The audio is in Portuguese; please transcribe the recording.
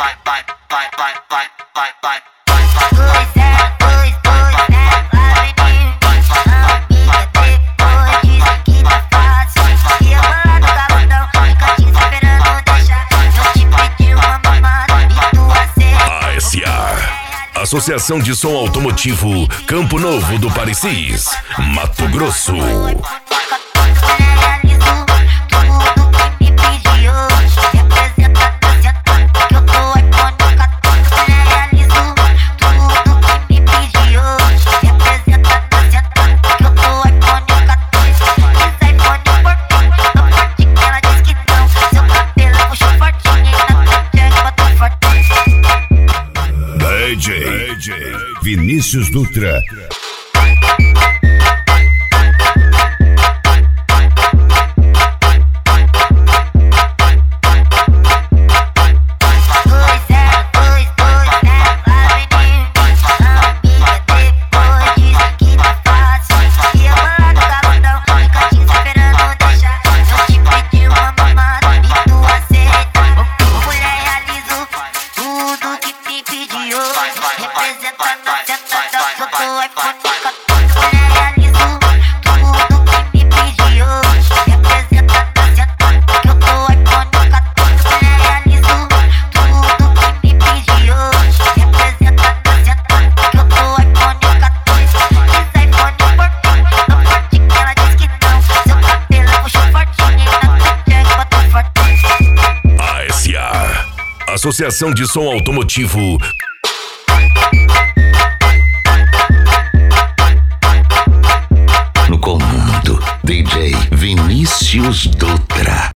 Associação de Som Automotivo Campo Novo do Parecis, Mato Grosso. DJ Vinícius Dutra. Associação de Som Automotivo. No comando, DJ Vinícius Dutra.